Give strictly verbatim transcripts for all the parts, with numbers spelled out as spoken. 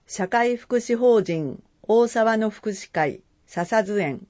社会福祉法人大沢の福祉会笹津園。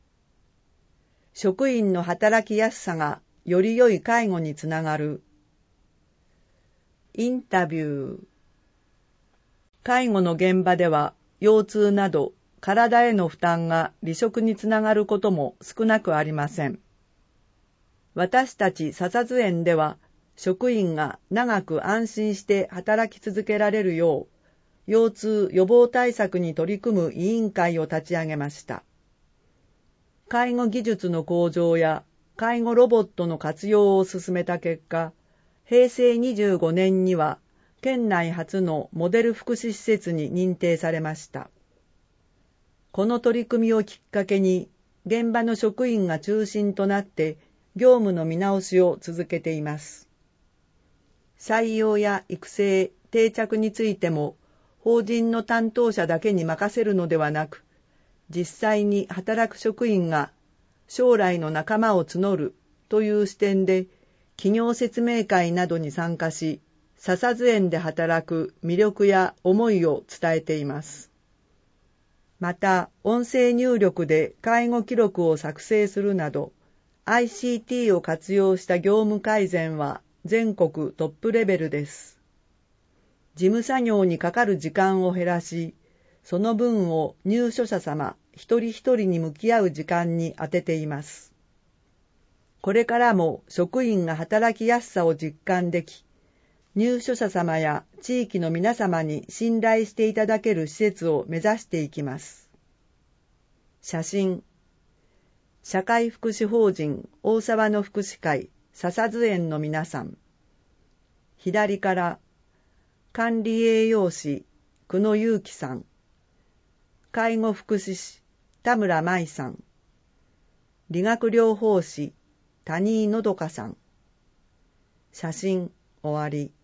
職員の働きやすさがより良い介護につながる。インタビュー。介護の現場では腰痛など体への負担が離職につながることも少なくありません。私たち笹津園では職員が長く安心して働き続けられるよう腰痛予防対策に取り組む委員会を立ち上げました。介護技術の向上や介護ロボットの活用を進めた結果、へいせいにじゅうごねんには県内初のモデル福祉施設に認定されました。この取り組みをきっかけに、現場の職員が中心となって業務の見直しを続けています。採用や育成、定着についても、法人の担当者だけに任せるのではなく、実際に働く職員が将来の仲間を募るという視点で企業説明会などに参加し、笹津園で働く魅力や思いを伝えています。また、音声入力で介護記録を作成するなど、アイシーティー を活用した業務改善は全国トップレベルです。事務作業にかかる時間を減らし、その分を入所者様一人一人に向き合う時間に充てています。これからも職員が働きやすさを実感でき、入所者様や地域の皆様に信頼していただける施設を目指していきます。写真。社会福祉法人大沢の福祉会笹津園の皆さん。左から管理栄養士久野祐樹さん、介護福祉士田村舞さん、理学療法士谷井のどかさん。写真終わり。